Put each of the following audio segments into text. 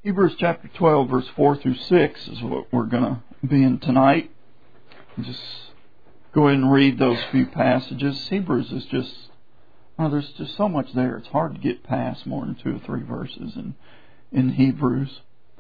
Hebrews chapter 12, verse 4 through 6 is what we're going to be in tonight. Just go ahead and read those few passages. Hebrews is just, there's just so much there. It's hard to get past more than 2 or 3 verses in Hebrews.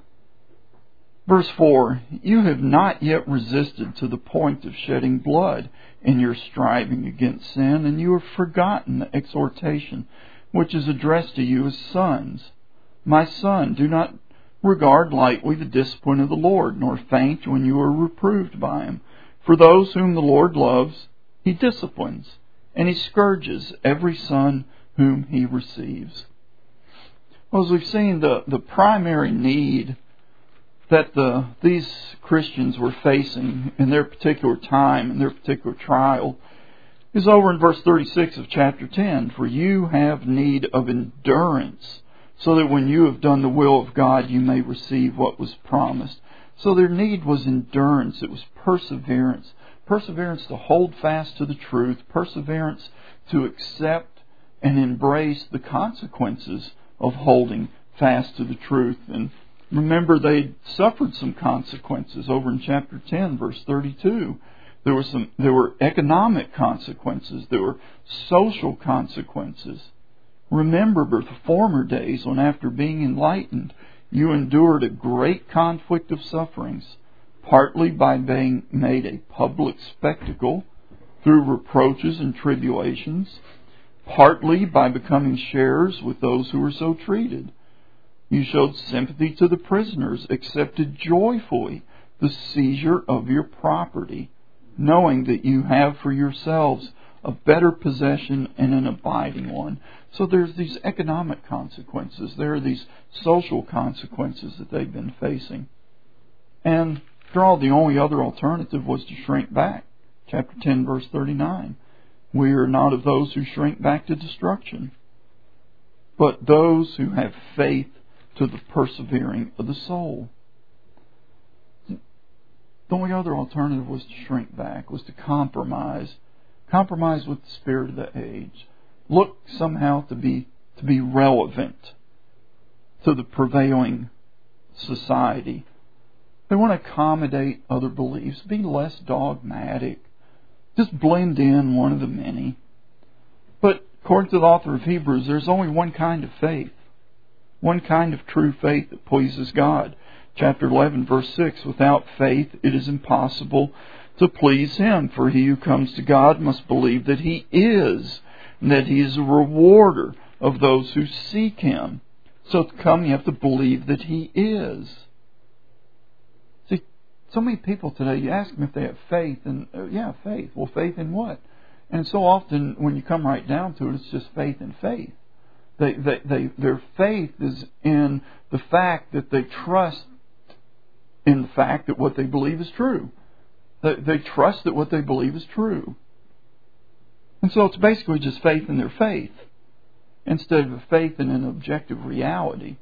Verse 4, you have not yet resisted to the point of shedding blood in your striving against sin, and you have forgotten the exhortation which is addressed to you as sons. My son, do not regard lightly the discipline of the Lord, nor faint when you are reproved by Him. For those whom the Lord loves, He disciplines, and He scourges every son whom He receives. Well, as we've seen, the primary need that these Christians were facing in their particular time, in their particular trial, is over in verse 36 of chapter 10. For you have need of endurance, so that when you have done the will of God, you may receive what was promised. So their need was endurance. It was perseverance. Perseverance to hold fast to the truth. Perseverance to accept and embrace the consequences of holding fast to the truth. And remember, they suffered some consequences over in chapter 10, verse 32. There were economic consequences. There were social consequences. Remember the former days when, after being enlightened, you endured a great conflict of sufferings, partly by being made a public spectacle through reproaches and tribulations, partly by becoming sharers with those who were so treated. You showed sympathy to the prisoners, accepted joyfully the seizure of your property, knowing that you have for yourselves a better possession and an abiding one. So there's these economic consequences. There are these social consequences that they've been facing. And after all, the only other alternative was to shrink back. Chapter 10, verse 39. We are not of those who shrink back to destruction, but those who have faith to the persevering of the soul. The only other alternative was to shrink back, was to compromise. Compromise with the spirit of the age. Look somehow to be relevant to the prevailing society. They want to accommodate other beliefs, be less dogmatic, just blend in, one of the many. But according to the author of Hebrews, there's only one kind of faith, one kind of true faith that pleases God. Chapter 11, verse 6, without faith it is impossible to please Him, for he who comes to God must believe that He is, and that He is a rewarder of those who seek Him. So to come, you have to believe that He is. See, so many people today, you ask them if they have faith, and faith. Well, faith in what? And so often, when you come right down to it, it's just faith in faith. Their faith is in the fact that they trust in the fact that what they believe is true. They trust that what they believe is true. And so it's basically just faith in their faith, instead of a faith in an objective reality.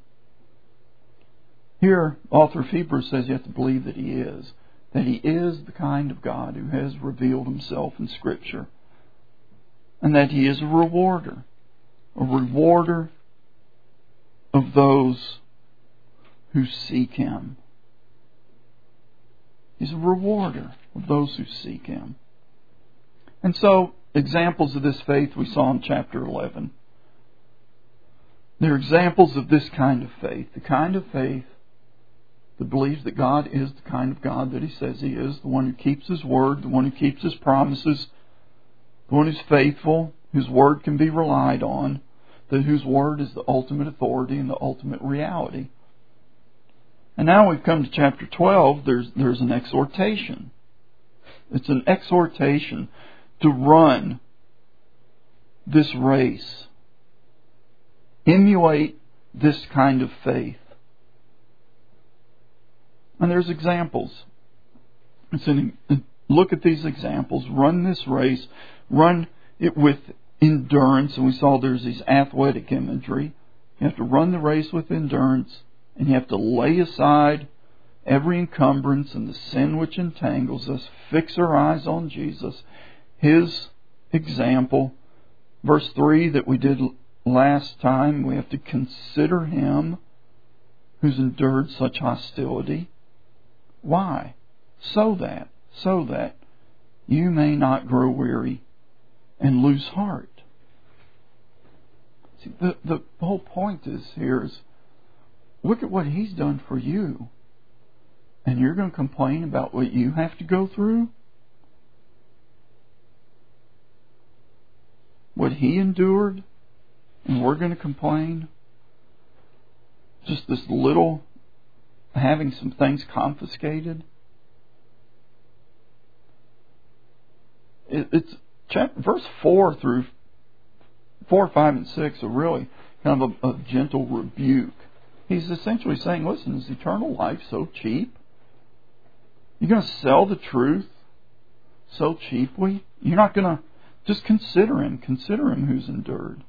Here, author of Hebrews says you have to believe that He is. That He is the kind of God who has revealed Himself in Scripture. And that He is a rewarder. A rewarder of those who seek Him. He's a rewarder of those who seek Him. And so, examples of this faith we saw in chapter 11. They're examples of this kind of faith. The kind of faith that believes that God is the kind of God that He says He is. The one who keeps His word. The one who keeps His promises. The one who's faithful. Whose word can be relied on. Whose word is the ultimate authority and the ultimate reality. And now we've come to chapter 12. There's an exhortation. It's an exhortation to run this race. Emulate this kind of faith. And there's examples. Look at these examples. Run this race. Run it with endurance. And we saw there's these athletic imagery. You have to run the race with endurance. And you have to lay aside every encumbrance and the sin which entangles us. Fix our eyes on Jesus, His example. Verse 3 that we did last time, we have to consider Him who's endured such hostility. Why? So that you may not grow weary and lose heart. See, the whole point is look at what He's done for you. And you're going to complain about what you have to go through? What He endured? And we're going to complain? Just this little, having some things confiscated? It's verse 4 through 4, 5, and 6 are really kind of a gentle rebuke. He's essentially saying, listen, is eternal life so cheap? You're going to sell the truth so cheaply? You're not going to just consider Him. Consider Him who's endured.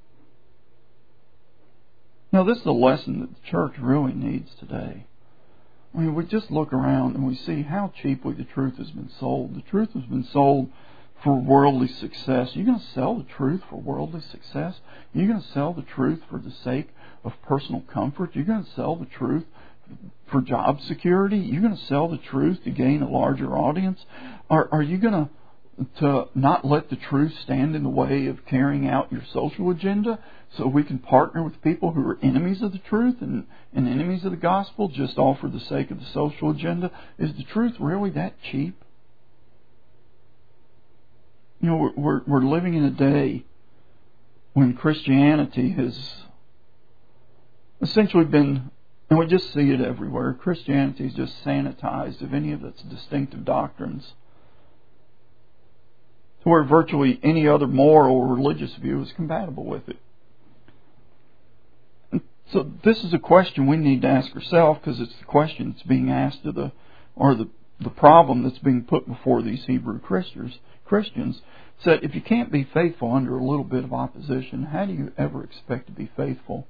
Now, this is a lesson that the church really needs today. I mean, we just look around and we see how cheaply the truth has been sold. The truth has been sold for worldly success. You're going to sell the truth for worldly success? You're going to sell the truth for the sake of personal comfort? You're going to sell the truth for job security? You're going to sell the truth to gain a larger audience? Are you going to not let the truth stand in the way of carrying out your social agenda so we can partner with people who are enemies of the truth and enemies of the gospel just all for the sake of the social agenda? Is the truth really that cheap? You know, we're living in a day when Christianity has essentially been, and we just see it everywhere, Christianity is just sanitized of any of its distinctive doctrines, to where virtually any other moral or religious view is compatible with it. And so this is a question we need to ask ourselves, because it's the question that's being asked to the problem that's being put before these Hebrew Christians. Said, if you can't be faithful under a little bit of opposition, how do you ever expect to be faithful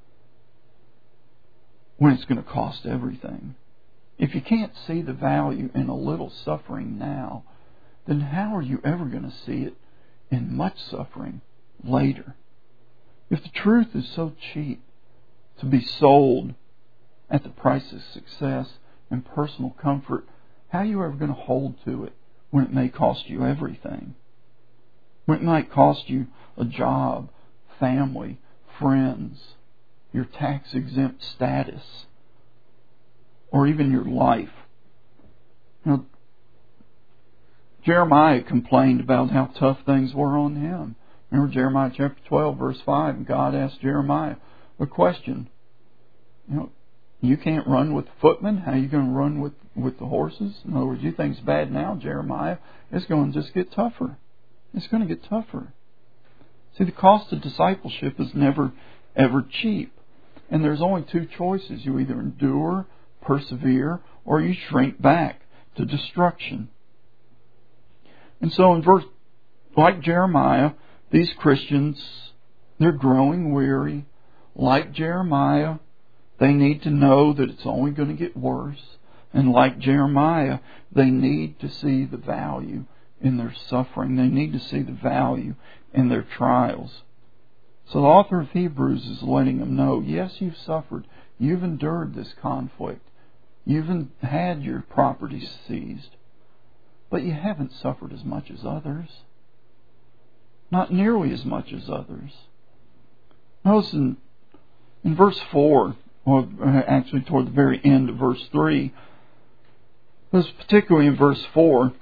when it's going to cost everything? If you can't see the value in a little suffering now, then how are you ever going to see it in much suffering later? If the truth is so cheap to be sold at the price of success and personal comfort, how are you ever going to hold to it when it may cost you everything? When it might cost you a job, family, friends, your tax-exempt status, or even your life. You know, Jeremiah complained about how tough things were on him. Remember Jeremiah chapter 12, verse 5, and God asked Jeremiah a question. You know, you can't run with the footmen. How are you going to run with the horses? In other words, you think it's bad now, Jeremiah. It's going to just get tougher. It's going to get tougher. See, the cost of discipleship is never, ever cheap. And there's only two choices. You either endure, persevere, or you shrink back to destruction. And so in verse, like Jeremiah, these Christians, they're growing weary. Like Jeremiah, they need to know that it's only going to get worse. And like Jeremiah, they need to see the value in their suffering. They need to see the value in their trials. So the author of Hebrews is letting them know, yes, you've suffered. You've endured this conflict. You've had your property seized. But you haven't suffered as much as others. Not nearly as much as others. Notice in verse 4, or actually toward the very end of verse 3, but particularly in verse 4,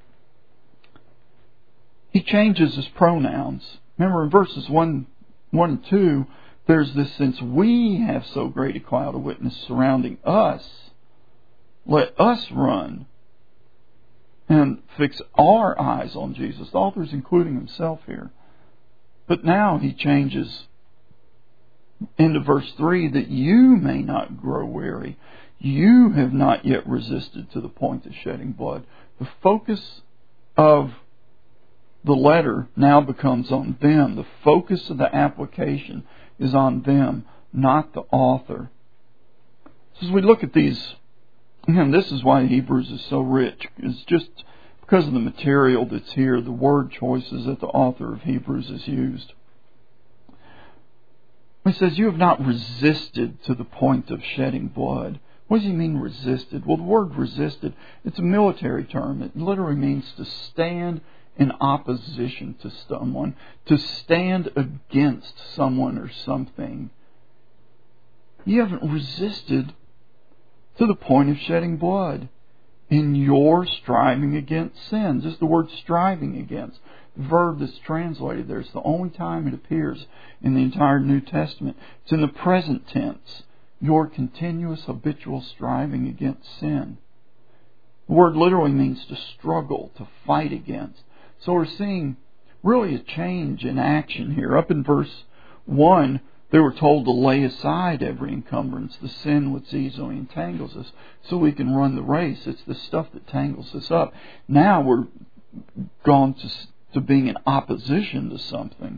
he changes his pronouns. Remember in verses 1 and 2, there's this sense, we have so great a cloud of witness surrounding us. Let us run and fix our eyes on Jesus. The author is including himself here. But now he changes into verse 3, that you may not grow weary. You have not yet resisted to the point of shedding blood. The focus of the letter now becomes on them. The focus of the application is on them, not the author. So as we look at these, again, this is why Hebrews is so rich. It's just because of the material that's here, the word choices that the author of Hebrews has used. He says, you have not resisted to the point of shedding blood. What does he mean, resisted? Well, the word resisted, it's a military term. It literally means to stand in opposition to someone, to stand against someone or something. You haven't resisted to the point of shedding blood in your striving against sin. Just the word striving against. The verb that's translated there. It's the only time it appears in the entire New Testament. It's in the present tense. Your continuous habitual striving against sin. The word literally means to struggle, to fight against. So we're seeing really a change in action here. Up in verse 1, they were told to lay aside every encumbrance, the sin which easily entangles us, so we can run the race. It's the stuff that tangles us up. Now we're gone to being in opposition to something.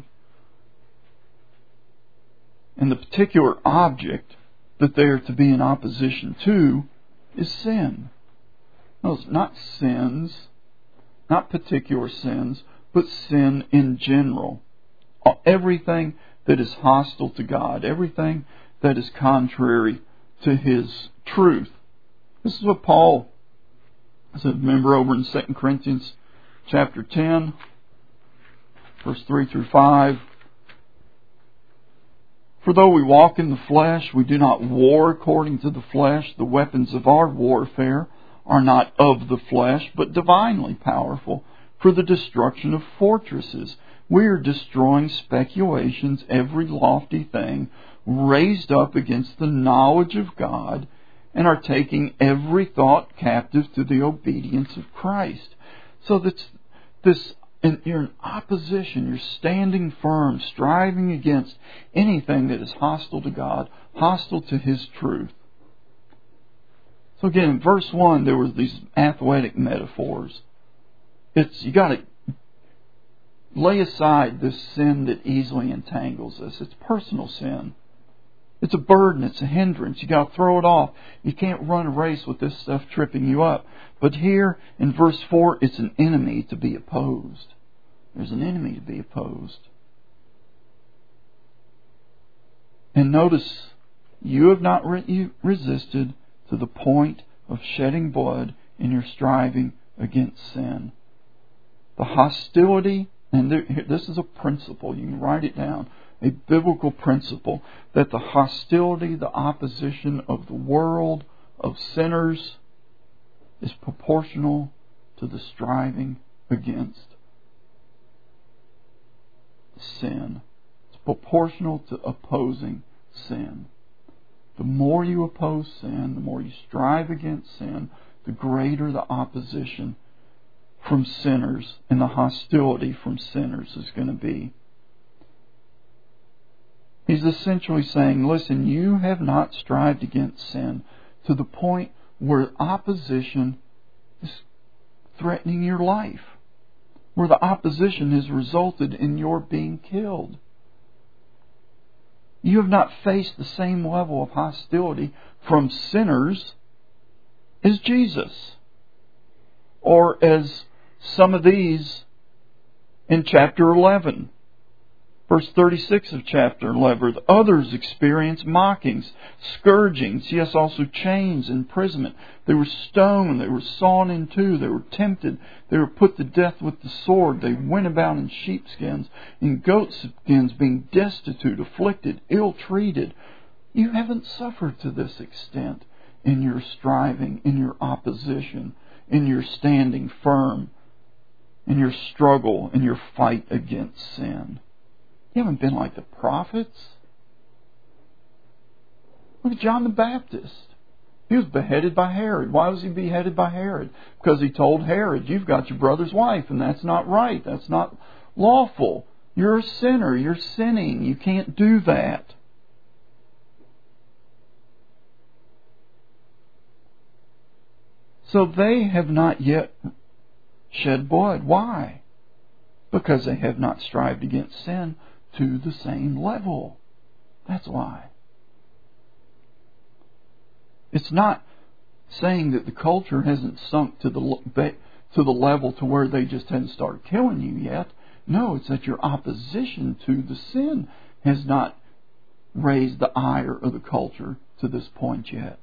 And the particular object that they are to be in opposition to is sin. No, it's not sins, not particular sins, but sin in general. Everything that is hostile to God, everything that is contrary to His truth. This is what Paul said, remember over in 2 Corinthians chapter 10, verse 3 through 5. For though we walk in the flesh, we do not war according to the flesh. The weapons of our warfare are not of the flesh, but divinely powerful for the destruction of fortresses. We are destroying speculations, every lofty thing raised up against the knowledge of God, and are taking every thought captive to the obedience of Christ. So you're in opposition, you're standing firm, striving against anything that is hostile to God, hostile to His truth. So again, in verse 1, there were these athletic metaphors. You got to lay aside this sin that easily entangles us. It's personal sin. It's a burden. It's a hindrance. You got to throw it off. You can't run a race with this stuff tripping you up. But here in verse 4, it's an enemy to be opposed. There's an enemy to be opposed. And notice, you have not resisted to the point of shedding blood in your striving against sin. The hostility, and this is a principle, you can write it down, a biblical principle, that the hostility, the opposition of the world, of sinners, is proportional to the striving against sin. It's proportional to opposing sin. The more you oppose sin, the more you strive against sin, the greater the opposition from sinners and the hostility from sinners is going to be. He's essentially saying, listen, you have not strived against sin to the point where opposition is threatening your life, where the opposition has resulted in your being killed. You have not faced the same level of hostility from sinners as Jesus, or as some of these in chapter 11. Verse 36 of chapter 11, others experienced mockings, scourgings, yes, also chains, imprisonment. They were stoned, they were sawn in two, they were tempted, they were put to death with the sword. They went about in sheepskins, in goatskins, being destitute, afflicted, ill-treated. You haven't suffered to this extent in your striving, in your opposition, in your standing firm, in your struggle, in your fight against sin. You haven't been like the prophets. Look at John the Baptist. He was beheaded by Herod. Why was he beheaded by Herod? Because he told Herod, you've got your brother's wife, and that's not right. That's not lawful. You're a sinner. You're sinning. You can't do that. So they have not yet shed blood. Why? Because they have not strived against sin to the same level. That's why. It's not saying that the culture hasn't sunk to the level to where they just hadn't started killing you yet. No, it's that your opposition to the sin has not raised the ire of the culture to this point yet.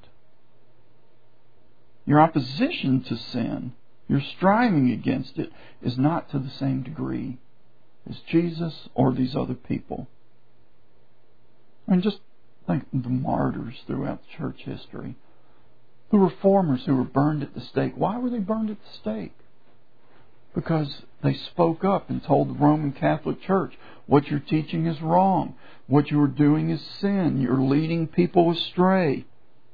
Your opposition to sin, your striving against it, is not to the same degree as Jesus or these other people. And just think of the martyrs throughout church history. The reformers who were burned at the stake. Why were they burned at the stake? Because they spoke up and told the Roman Catholic Church, what you're teaching is wrong. What you are doing is sin. You're leading people astray.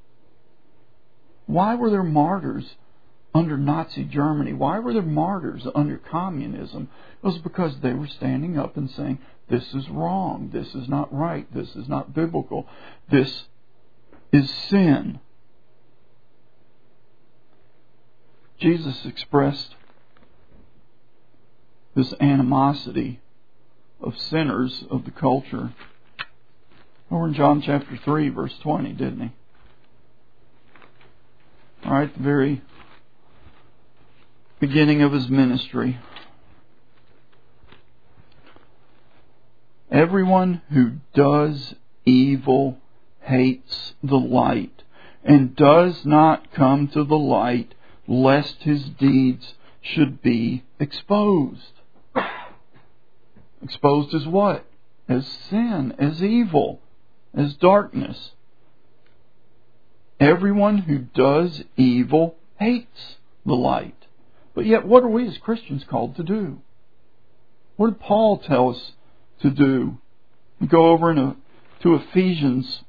Why were there martyrs under Nazi Germany? Why were there martyrs under communism? It was because they were standing up and saying, this is wrong. This is not right. This is not biblical. This is sin. Jesus expressed this animosity of sinners of the culture over in John chapter 3, verse 20, didn't he? All right, the very beginning of his ministry. Everyone who does evil hates the light and does not come to the light lest his deeds should be exposed. Exposed as what? As sin, as evil, as darkness. Everyone who does evil hates the light. But yet, what are we as Christians called to do? What did Paul tell us to do? We go over to Ephesians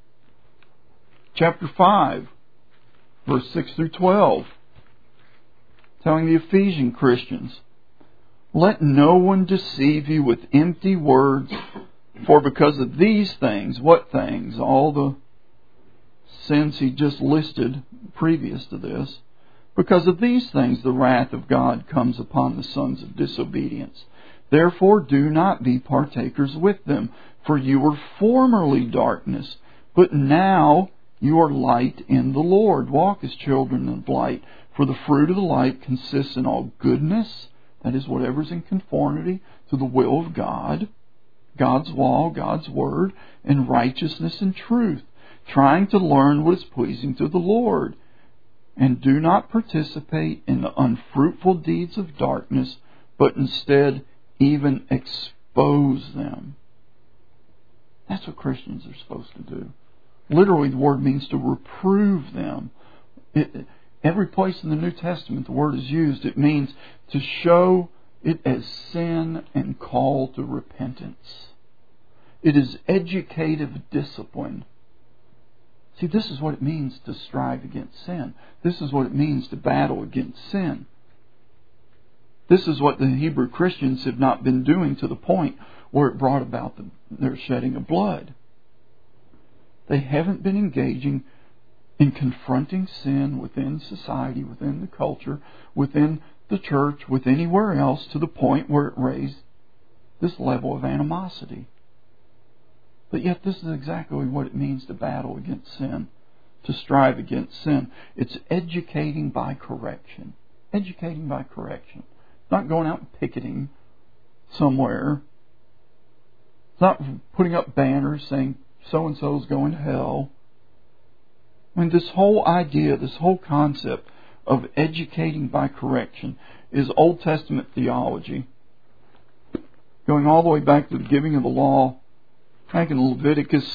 chapter 5, verse 6 through 12. Telling the Ephesian Christians, let no one deceive you with empty words, for because of these things, what things? All the sins he just listed previous to this. Because of these things, the wrath of God comes upon the sons of disobedience. Therefore, do not be partakers with them, for you were formerly darkness, but now you are light in the Lord. Walk as children of light, for the fruit of the light consists in all goodness, that is, whatever is in conformity to the will of God, God's law, God's word, and righteousness and truth, trying to learn what is pleasing to the Lord. And do not participate in the unfruitful deeds of darkness, but instead even expose them. That's what Christians are supposed to do. Literally, the word means to reprove them. Every place in the New Testament the word is used, it means to show it as sin and call to repentance. It is educative discipline. See, this is what it means to strive against sin. This is what it means to battle against sin. This is what the Hebrew Christians have not been doing to the point where it brought about their shedding of blood. They haven't been engaging in confronting sin within society, within the culture, within the church, with anywhere else, to the point where it raised this level of animosity. But yet this is exactly what it means to battle against sin, to strive against sin. It's educating by correction. Educating by correction. It's not going out and picketing somewhere. It's not putting up banners saying so-and-so is going to hell. I mean, this whole idea, this whole concept of educating by correction is Old Testament theology. Going all the way back to the giving of the law, back in Leviticus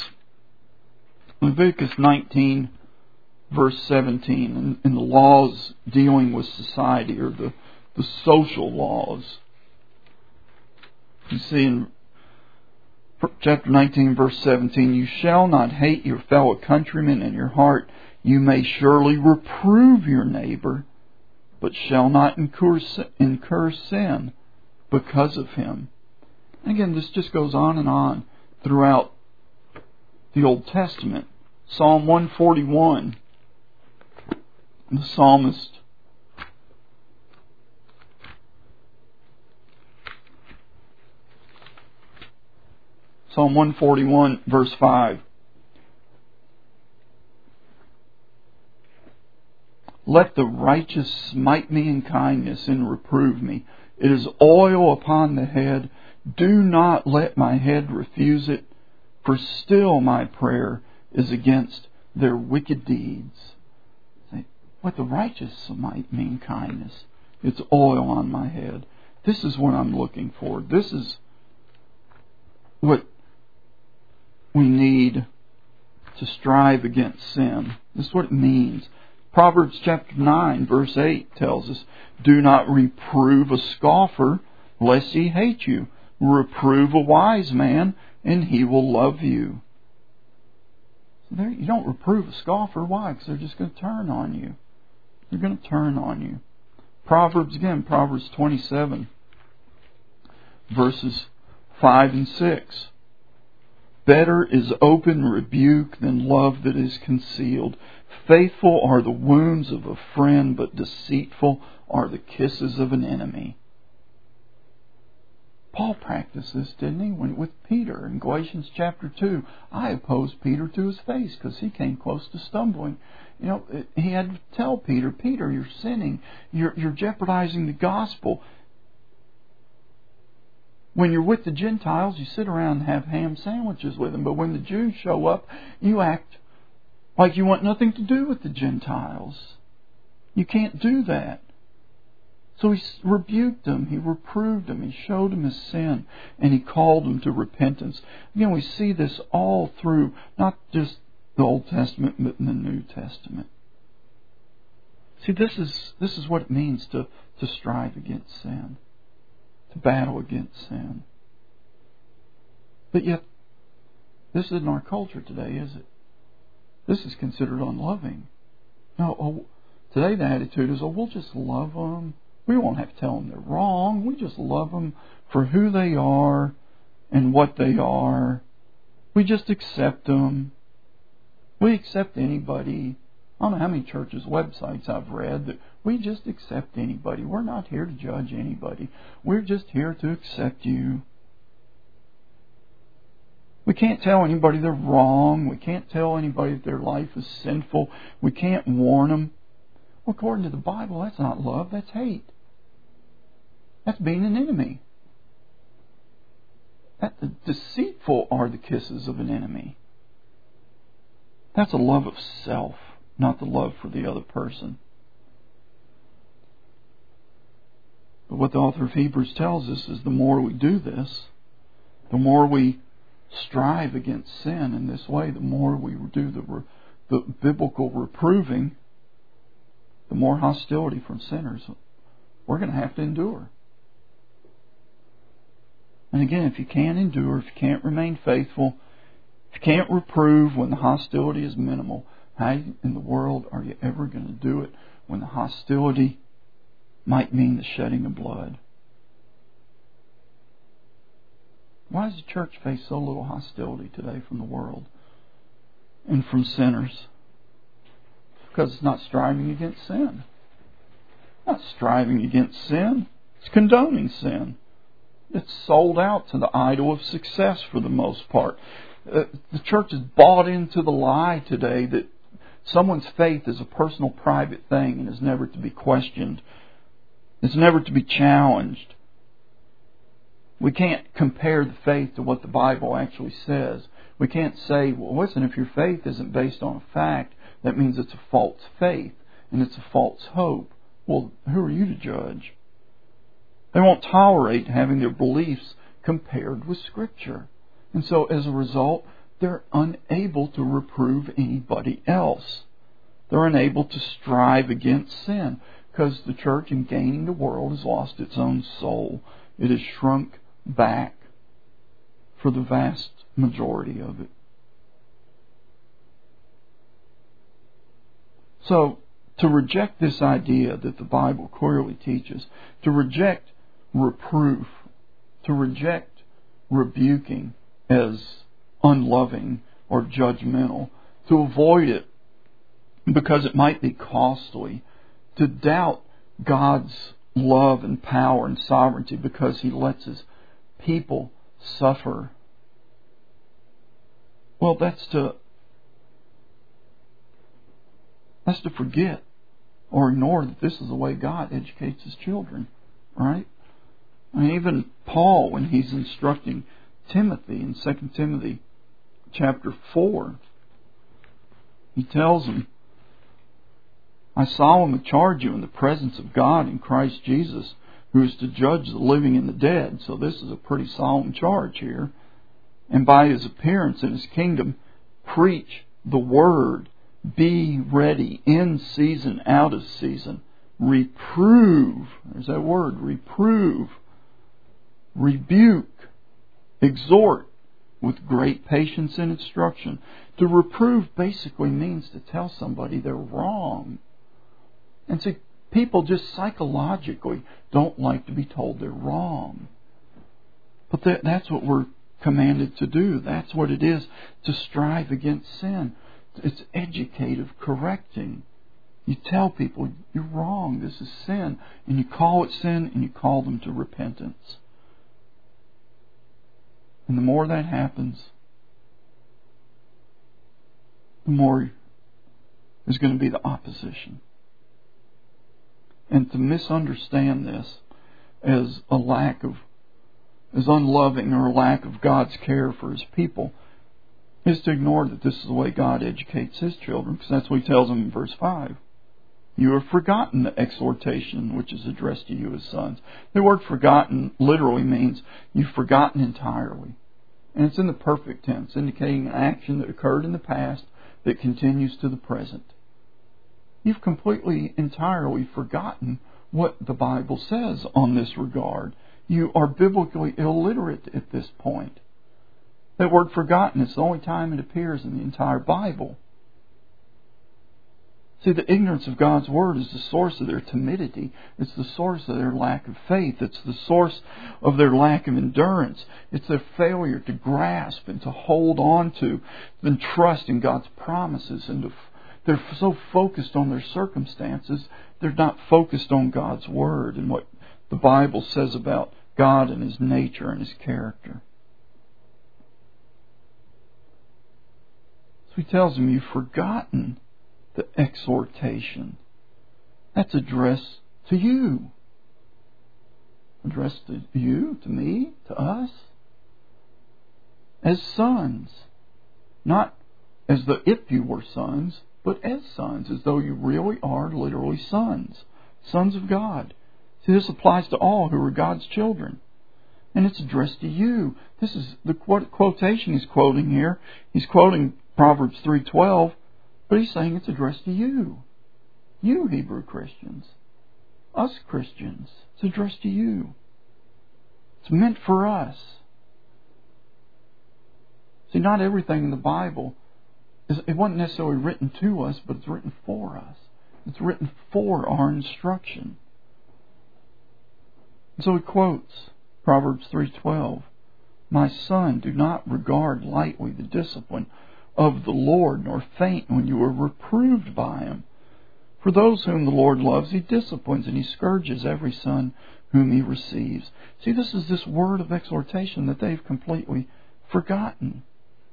19, verse 17, and the laws dealing with society, or the social laws. You see in chapter 19, verse 17, you shall not hate your fellow countrymen in your heart. You may surely reprove your neighbor, but shall not incur sin because of him. Again, this just goes on and on throughout the Old Testament. Psalm 141, the psalmist Psalm 141, verse 5. Let the righteous smite me in kindness and reprove me. It is oil upon the head. Do not let my head refuse it, For still my prayer is against their wicked deeds. What the righteous might mean kindness. It's oil on my head. This is what I'm looking for. This is what we need to strive against sin. This is what it means. Proverbs chapter 9 verse 8 tells us, do not reprove a scoffer lest he hate you. Reprove a wise man and he will love you. So you don't reprove a scoffer. Why? Because they're just going to turn on you. They're going to turn on you. Proverbs 27 verses 5 and 6. Better is open rebuke than love that is concealed. Faithful are the wounds of a friend, but deceitful are the kisses of an enemy. Paul practiced this, didn't he? With Peter in Galatians chapter 2. I opposed Peter to his face because he came close to stumbling. He had to tell Peter, Peter, you're sinning. You're jeopardizing the gospel. When you're with the Gentiles, you sit around and have ham sandwiches with them. But when the Jews show up, you act like you want nothing to do with the Gentiles. You can't do that. So he rebuked them, he reproved them, he showed them his sin, and he called them to repentance. Again, we see this all through, not just the Old Testament, but in the New Testament. See, this is what it means to strive against sin, to battle against sin. But yet, this isn't our culture today, is it? This is considered unloving. No, today the attitude is, we'll just love them. We won't have to tell them they're wrong. We just love them for who they are and what they are. We just accept them. We accept anybody. I don't know how many churches' websites I've read that we just accept anybody. We're not here to judge anybody. We're just here to accept you. We can't tell anybody they're wrong. We can't tell anybody that their life is sinful. We can't warn them. Well, according to the Bible, that's not love, that's hate. That's being an enemy. Deceitful are the kisses of an enemy. That's a love of self, not the love for the other person. But what the author of Hebrews tells us is the more we do this, the more we strive against sin in this way, the more we do the biblical reproving, the more hostility from sinners we're going to have to endure. And again, if you can't endure, if you can't remain faithful, if you can't reprove when the hostility is minimal, how in the world are you ever going to do it when the hostility might mean the shedding of blood? Why does the church face so little hostility today from the world and from sinners? Because it's not striving against sin. Not striving against sin. It's condoning sin. It's sold out to the idol of success for the most part. The church is bought into the lie today that someone's faith is a personal, private thing and is never to be questioned. It's never to be challenged. We can't compare the faith to what the Bible actually says. We can't say, well, listen, if your faith isn't based on a fact, that means it's a false faith and it's a false hope. Well, who are you to judge? They won't tolerate having their beliefs compared with Scripture. And so as a result, they're unable to reprove anybody else. They're unable to strive against sin because the church, in gaining the world, has lost its own soul. It has shrunk back for the vast majority of it. So, to reject this idea that the Bible clearly teaches, to reject reproof, to reject rebuking as unloving or judgmental, to avoid it because it might be costly, to doubt God's love and power and sovereignty because He lets His people suffer. Well, that's to forget or ignore that this is the way God educates His children, right? I mean, even Paul, when he's instructing Timothy in 2 Timothy chapter 4, he tells them, I solemnly charge you in the presence of God in Christ Jesus, who is to judge the living and the dead. So this is a pretty solemn charge here. And by His appearance in His kingdom, preach the word. Be ready in season, out of season. Reprove. There's that word, reprove. Rebuke. Exhort with great patience and instruction. To reprove basically means to tell somebody they're wrong. And see, people just psychologically don't like to be told they're wrong. But that's what we're commanded to do. That's what it is to strive against sin. It's educative correcting. You tell people, you're wrong, this is sin. And you call it sin and you call them to repentance. And the more that happens, the more there's going to be the opposition. And to misunderstand this as a lack of, as unloving or a lack of God's care for His people is to ignore that this is the way God educates His children, because that's what He tells them in verse 5. You have forgotten the exhortation which is addressed to you as sons. The word forgotten literally means you've forgotten entirely. And it's in the perfect tense, indicating an action that occurred in the past that continues to the present. You've completely, entirely forgotten what the Bible says on this regard. You are biblically illiterate at this point. That word forgotten is the only time it appears in the entire Bible. See, the ignorance of God's Word is the source of their timidity. It's the source of their lack of faith. It's the source of their lack of endurance. It's their failure to grasp and to hold on to and trust in God's promises. And they're so focused on their circumstances, they're not focused on God's Word and what the Bible says about God and His nature and His character. So He tells them, you've forgotten the exhortation. That's addressed to you. Addressed to you, to me, to us. As sons. Not as though if you were sons, but as sons. As though you really are literally sons. Sons of God. See, this applies to all who are God's children. And it's addressed to you. This is the quotation he's quoting here. He's quoting Proverbs 3:12. But he's saying it's addressed to you. You Hebrew Christians. Us Christians. It's addressed to you. It's meant for us. See, not everything in the Bible, it wasn't necessarily written to us, but it's written for us. It's written for our instruction. And so he quotes Proverbs 3:12. My son, do not regard lightly the discipline of the Lord, nor faint when you are reproved by Him. For those whom the Lord loves, He disciplines, and He scourges every son whom He receives. See, this is this word of exhortation that they've completely forgotten.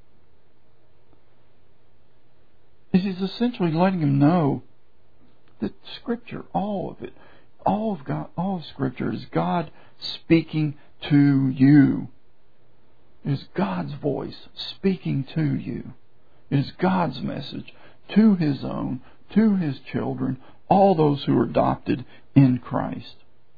He's essentially letting them know that Scripture, all of it, all of Scripture is God speaking to you. It is God's voice speaking to you. It is God's message to His own, to His children, all those who are adopted in Christ.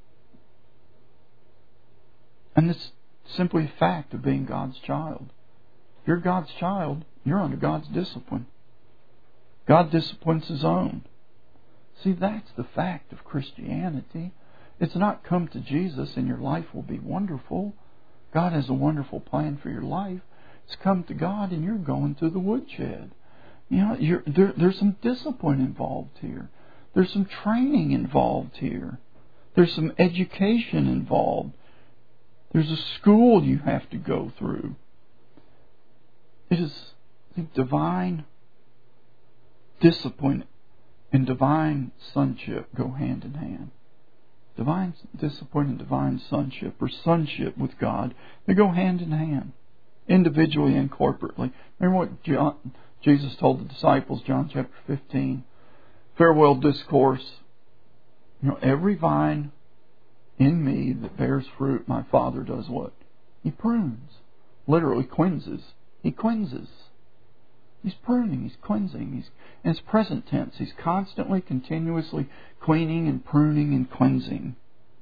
And it's simply a fact of being God's child. If you're God's child, you're under God's discipline. God disciplines His own. See, that's the fact of Christianity. It's not come to Jesus and your life will be wonderful. God has a wonderful plan for your life. It's come to God and you're going to the woodshed. You know, there's some discipline involved here. There's some training involved here. There's some education involved. There's a school you have to go through. It is divine discipline and divine sonship go hand in hand. Divine discipline and divine sonship, or sonship with God, they go hand in hand, individually and corporately. Remember what Jesus told the disciples, John chapter 15, farewell discourse. You know, every vine in me that bears fruit, my Father does what? He prunes. Literally cleanses. He cleanses. He's pruning, He's cleansing. And it's present tense. He's constantly, continuously cleaning and pruning and cleansing.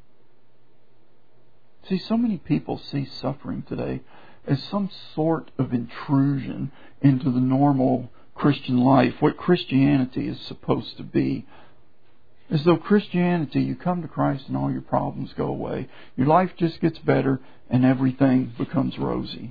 See, so many people see suffering today as some sort of intrusion into the normal Christian life, what Christianity is supposed to be. As though Christianity, you come to Christ and all your problems go away. Your life just gets better and everything becomes rosy.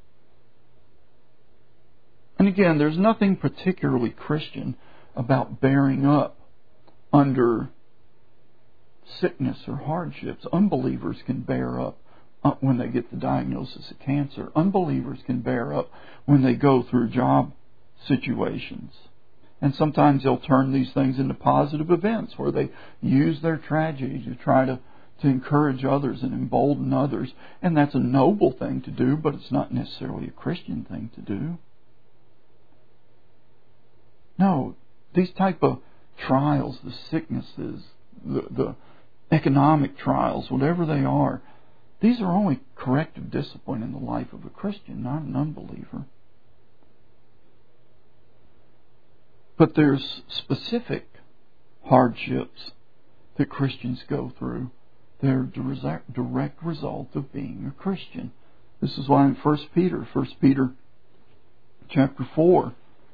And again, there's nothing particularly Christian about bearing up under sickness or hardships. Unbelievers can bear up when they get the diagnosis of cancer. Unbelievers can bear up when they go through job situations. And sometimes they'll turn these things into positive events where they use their tragedy to try to encourage others and embolden others. And that's a noble thing to do, but it's not necessarily a Christian thing to do. No, these type of trials, the sicknesses, the economic trials, whatever they are, these are only corrective discipline in the life of a Christian, not an unbeliever. But there's specific hardships that Christians go through. They're a direct result of being a Christian. This is why in 1 Peter chapter 4,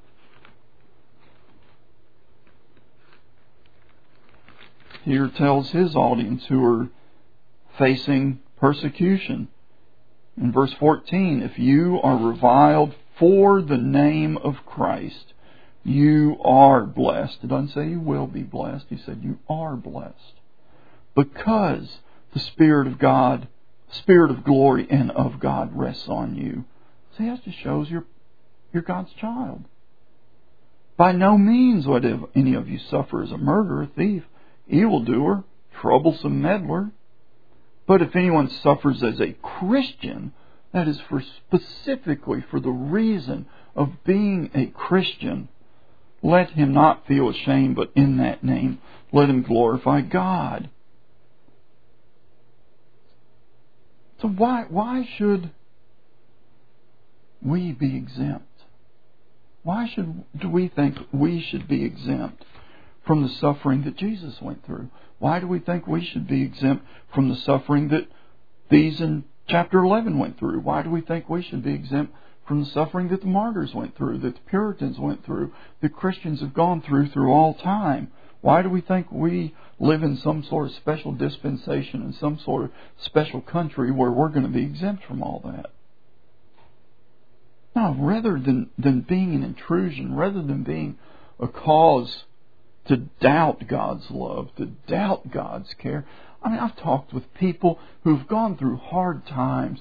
Peter tells his audience who are facing persecution. In verse 14, if you are reviled for the name of Christ, you are blessed. It doesn't say you will be blessed. He said you are blessed. Because the Spirit of God, Spirit of glory and of God rests on you. See, that just shows you're God's child. By no means would any of you suffer as a murderer, thief, evildoer, troublesome meddler. But if anyone suffers as a Christian, that is specifically for the reason of being a Christian, let him not feel ashamed, but in that name let him glorify God. So why should we be exempt? Why do we think we should be exempt from the suffering that Jesus went through? Why do we think we should be exempt from the suffering that these in chapter 11 went through? Why do we think we should be exempt from the suffering that the martyrs went through, that the Puritans went through, that Christians have gone through all time? Why do we think we live in some sort of special dispensation, in some sort of special country where we're going to be exempt from all that? No, rather than being an intrusion, rather than being a cause to doubt God's love, to doubt God's care. I mean, I've talked with people who've gone through hard times.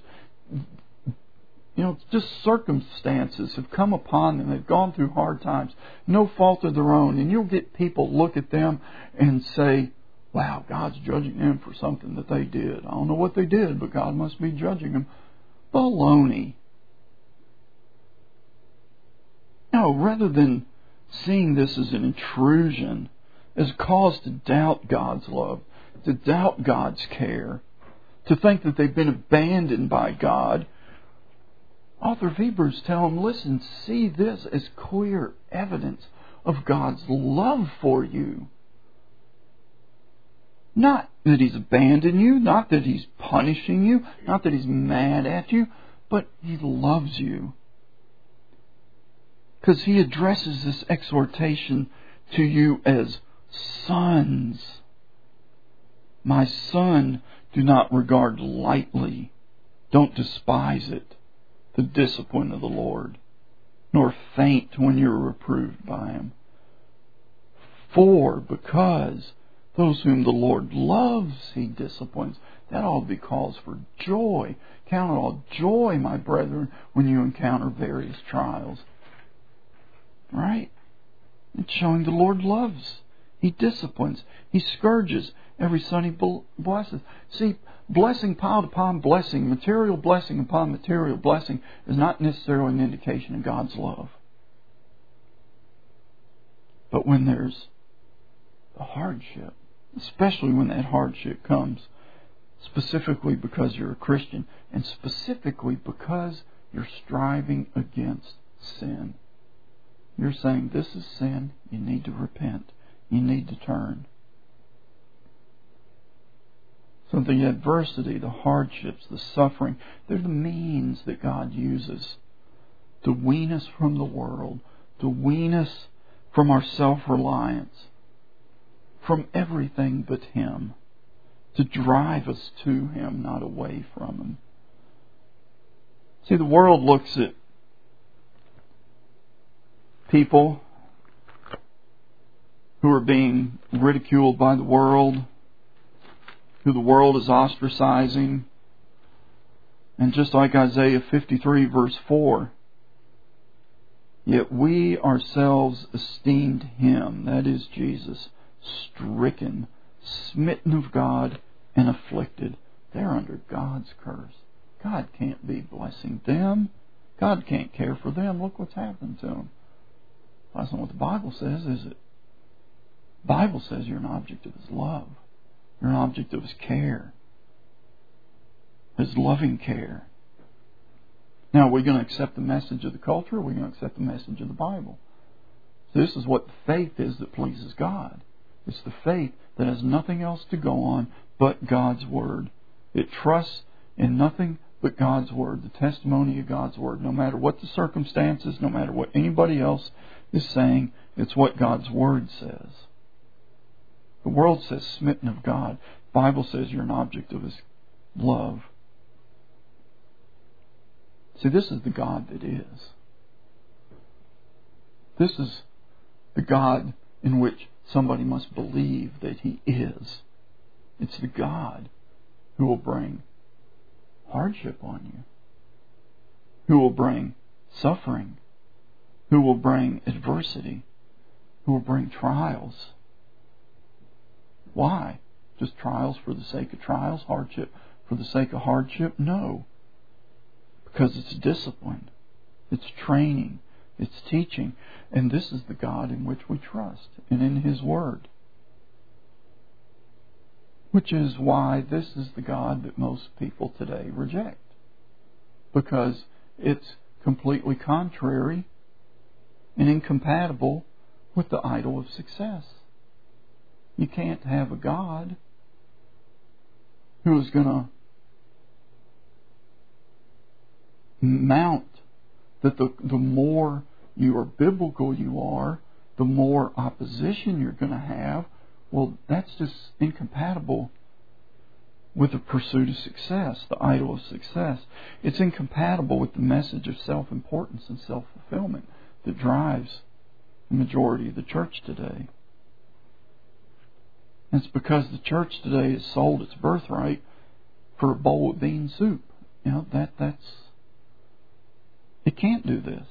Just circumstances have come upon them. They've gone through hard times, no fault of their own. And you'll get people look at them and say, wow, God's judging them for something that they did. I don't know what they did, but God must be judging them. Baloney. No, rather than seeing this as an intrusion, as a cause to doubt God's love, to doubt God's care, to think that they've been abandoned by God, author of Hebrews tell them, listen, see this as clear evidence of God's love for you. Not that He's abandoned you, not that He's punishing you, not that He's mad at you, but He loves you. Because He addresses this exhortation to you as sons. My son, do not regard lightly, don't despise it, the discipline of the Lord, nor faint when you're reproved by Him. Because those whom the Lord loves, He disciplines. That ought to be cause for joy. Count it all joy, my brethren, when you encounter various trials. Right? It's showing the Lord loves. He disciplines. He scourges every son He blesses. See, blessing piled upon blessing, material blessing upon material blessing, is not necessarily an indication of God's love. But when there's a hardship, especially when that hardship comes specifically because you're a Christian, and specifically because you're striving against sin, You're saying, this is sin. You need to repent. You need to turn. So the adversity, the hardships, the suffering, they're the means that God uses to wean us from the world, to wean us from our self-reliance, from everything but Him, to drive us to Him, not away from Him. See, the world looks at people who are being ridiculed by the world, who the world is ostracizing. And just like Isaiah 53 verse 4, yet we ourselves esteemed Him, that is Jesus, stricken, smitten of God, and afflicted. They're under God's curse. God can't be blessing them. God can't care for them. Look what's happened to them. That's not what the Bible says, is it? The Bible says you're an object of His love. You're an object of His care. His loving care. Now, are we going to accept the message of the culture, or are we going to accept the message of the Bible? So this is what the faith is that pleases God. It's the faith that has nothing else to go on but God's Word. It trusts in nothing but God's Word, the testimony of God's Word. No matter what the circumstances, no matter what anybody else is saying, it's what God's Word says. The world says smitten of God. The Bible says you're an object of His love. See, this is the God that is. This is the God in which somebody must believe that He is. It's the God who will bring hardship on you, who will bring suffering, who will bring adversity, who will bring trials. Why? Just trials for the sake of trials? Hardship for the sake of hardship? No. Because it's discipline. It's training. It's teaching. And this is the God in which we trust, and in His Word. Which is why this is the God that most people today reject. Because it's completely contrary and incompatible with the idol of success. You can't have a God who is going to mount that the more you are biblical you are, the more opposition you're going to have. Well, that's just incompatible with the pursuit of success, the idol of success. It's incompatible with the message of self-importance and self-fulfillment that drives the majority of the church today. And it's because the church today has sold its birthright for a bowl of bean soup. You know, that's it can't do this.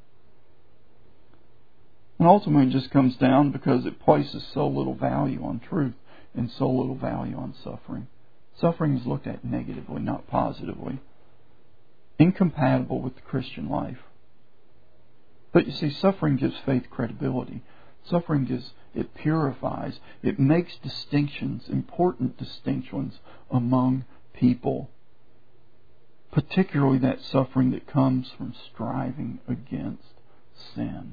And ultimately it just comes down because it places so little value on truth and so little value on suffering. Suffering is looked at negatively, not positively. Incompatible with the Christian life. But you see, suffering gives faith credibility. Suffering it purifies. It makes distinctions, important distinctions among people. Particularly that suffering that comes from striving against sin.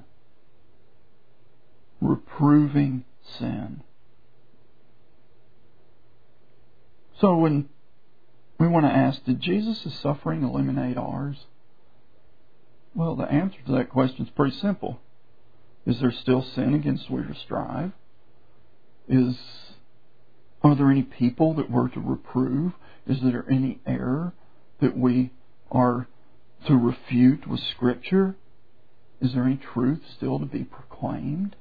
Reproving sin. So when we want to ask, did Jesus' suffering eliminate ours? Well, the answer to that question is pretty simple. Is there still sin against which we strive? Are there any people that we're to reprove? Is there any error that we are to refute with Scripture? Is there any truth still to be proclaimed?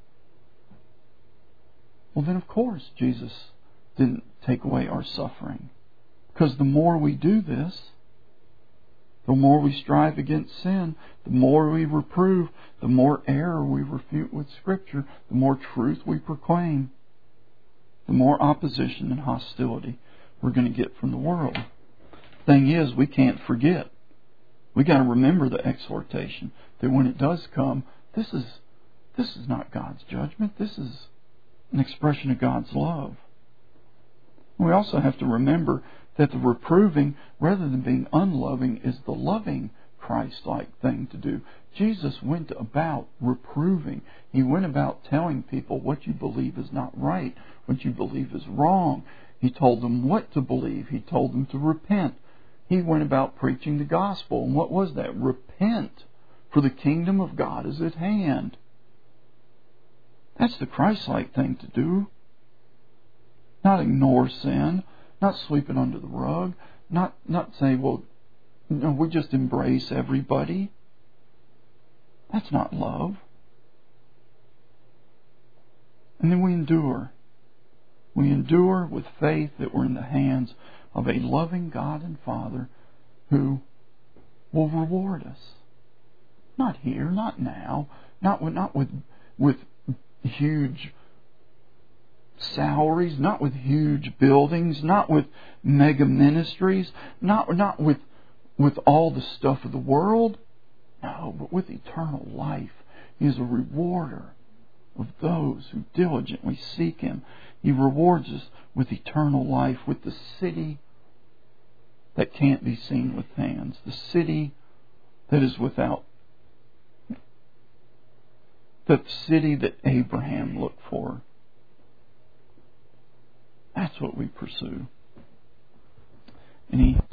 Well, then, of course, Jesus didn't take away our suffering. Because the more we do this, the more we strive against sin, the more we reprove, the more error we refute with Scripture, the more truth we proclaim, the more opposition and hostility we're going to get from the world. Thing is, we can't forget. We got to remember the exhortation that when it does come, this is not God's judgment. This is an expression of God's love. We also have to remember that the reproving, rather than being unloving, is the loving Christ-like thing to do. Jesus went about reproving. He went about telling people what you believe is not right, what you believe is wrong. He told them what to believe. He told them to repent. He went about preaching the gospel. And what was that? Repent, for the kingdom of God is at hand. That's the Christ-like thing to do. Not ignore sin, not sweep it under the rug, not say, well, no, we just embrace everybody. That's not love. And then we endure. We endure with faith that we're in the hands of a loving God and Father who will reward us. Not here, not now, not with huge salaries, not with huge buildings, not with mega ministries, not with all the stuff of the world. No, but with eternal life. He is a rewarder of those who diligently seek Him. He rewards us with eternal life, with the city that can't be seen with hands, the city that is without, the city that Abraham looked for. That's what we pursue. And He